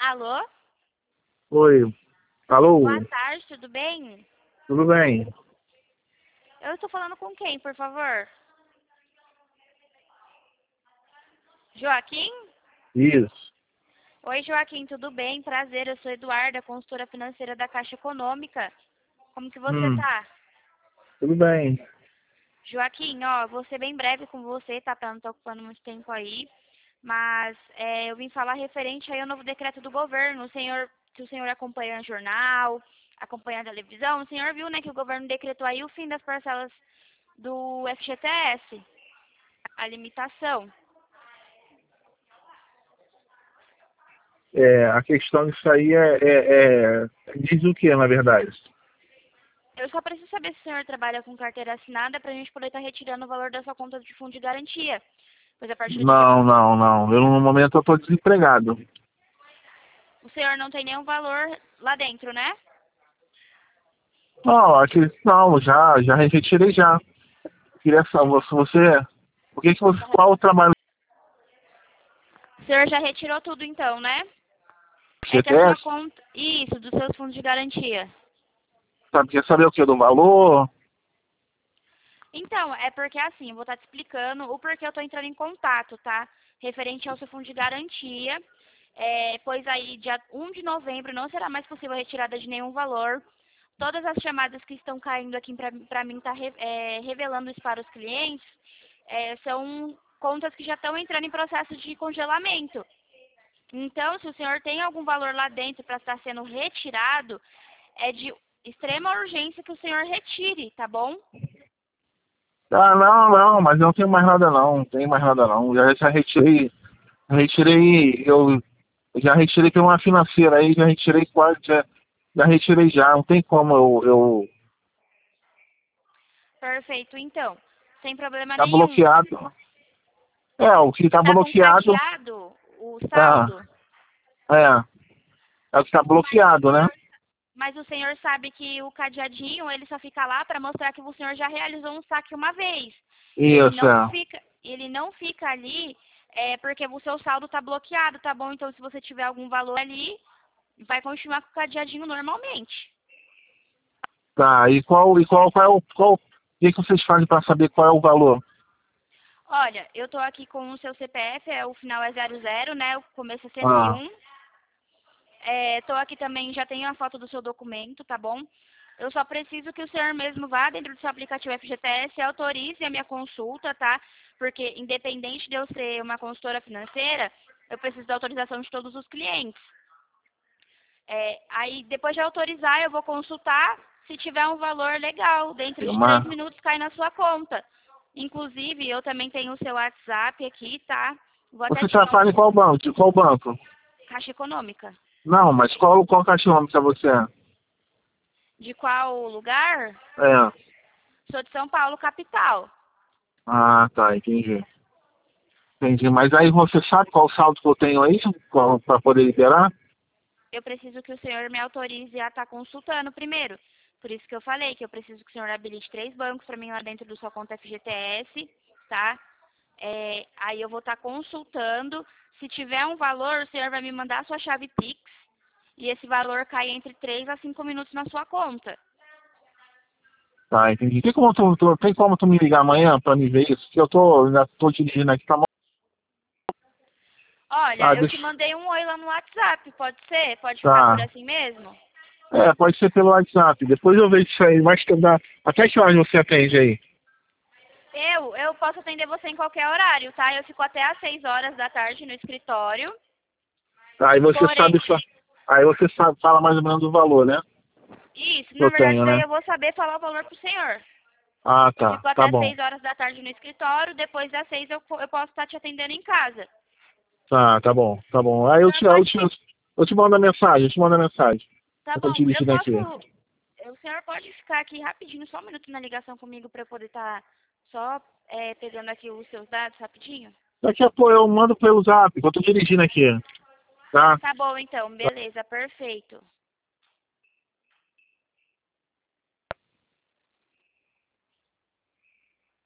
Alô? Oi. Alô? Boa tarde, tudo bem? Tudo bem? Eu estou falando com quem, por favor? Joaquim? Isso. Oi, Joaquim, tudo bem? Prazer, eu sou Eduarda, consultora financeira da Caixa Econômica. Como que você tá? Tudo bem. Joaquim, ó, vou ser bem breve com você, tá? Pra não estar ocupando muito tempo aí. Mas eu vim falar referente aí ao novo decreto do governo. Se o senhor acompanha o jornal, acompanha a televisão, o senhor viu, né, que o governo decretou aí o fim das parcelas do FGTS, a limitação. A questão disso aí diz o que, na verdade? Eu só preciso saber se o senhor trabalha com carteira assinada para a gente poder estar retirando o valor da sua conta de fundo de garantia. Pois a partir do dia... Não. Eu, no momento, eu estou desempregado. O senhor não tem nenhum valor lá dentro, né? Não, não, já retirei já. Queria saber se você... Qual o trabalho O senhor já retirou tudo então, né? do É que a sua FGTS? conta... Isso, dos seus fundos de garantia. Sabe, quer saber o que? Do valor? Então, é porque assim, eu vou estar te explicando o porquê eu estou entrando em contato, tá? Referente ao seu fundo de garantia. Pois aí, dia 1 de novembro, não será mais possível a retirada de nenhum valor. Todas as chamadas que estão caindo aqui para mim tá revelando isso para os clientes são contas que já estão entrando em processo de congelamento. Então, se o senhor tem algum valor lá dentro para estar sendo retirado, é de extrema urgência que o senhor retire, tá bom? Ah, não, mas eu não tenho mais nada não. Não tenho mais nada não. Já retirei. Eu já retirei por uma financeira aí, já retirei quase, já retirei já. Não tem como Perfeito, então. Sem problema tá nenhum. bloqueado. O que tá Tá com bloqueado, cadeado o tá, saldo? é, é o que tá bloqueado, né? Mas o senhor sabe que o cadeadinho, ele só fica lá para mostrar que o senhor já realizou um saque uma vez. Isso, é. Ele não fica ali porque o seu saldo está bloqueado, tá bom? Então, se você tiver algum valor ali, vai continuar com o cadeadinho normalmente. Tá, qual, o que vocês fazem para saber qual é o valor? Olha, eu tô aqui com o seu CPF, o final é 00, né? O começo é Ah, 101. Tô aqui também, já tenho a foto do seu documento, tá bom? Eu só preciso que o senhor mesmo vá dentro do seu aplicativo FGTS e autorize a minha consulta, tá? Porque independente de eu ser uma consultora financeira, eu preciso da autorização de todos os clientes. Aí, depois de autorizar, eu vou consultar. Se tiver um valor legal, dentro de 3 uma, minutos cai na sua conta. Inclusive, eu também tenho o seu WhatsApp aqui, tá? Vou até você te dar trabalha em qual banco? De qual banco? Caixa Econômica. Não, mas qual cachorro para você? De qual lugar? É. Sou de São Paulo, capital. Ah, tá, entendi. Entendi. Mas aí você sabe qual saldo que eu tenho aí para poder liberar? Eu preciso que o senhor me autorize a estar consultando primeiro. Por isso que eu falei que eu preciso que o senhor habilite 3 bancos para mim lá dentro da sua conta FGTS, tá? Aí eu vou estar consultando. Se tiver um valor, o senhor vai me mandar a sua chave Pix e esse valor cai entre 3 a 5 minutos na sua conta. Tá, entendi. Tem como tu me ligar amanhã para me ver isso? Que ainda tô dirigindo aqui, tá bom? Olha, Ah, eu te deixa. mandei um oi lá no WhatsApp, pode ser? Pode ficar por Tá. assim mesmo? Pode ser pelo WhatsApp. Depois eu vejo isso aí. Mas até que horas você atende aí? Eu posso atender você em qualquer horário, tá? Eu fico até às 6 horas da tarde no escritório. Aí você Porém, sabe só. Aí você sabe, fala mais ou menos o valor, né? isso, Que na eu verdade, tenho, daí né? eu vou saber falar o valor pro senhor. Ah, Eu tá. fico Tá até às bom. 6 horas da tarde no escritório, depois das 6 eu posso estar te atendendo em casa. Tá bom, tá bom. Aí O senhor pode. eu te mando a mensagem, eu te mando a mensagem. Tá Eu tô bom, eu dirigindo aqui. posso. O senhor pode ficar aqui rapidinho, só um minuto na ligação comigo para eu poder estar só pegando aqui os seus dados rapidinho? Daqui a pouco eu mando pelo zap, que eu tô dirigindo aqui, tá? Tá bom, então, beleza, perfeito.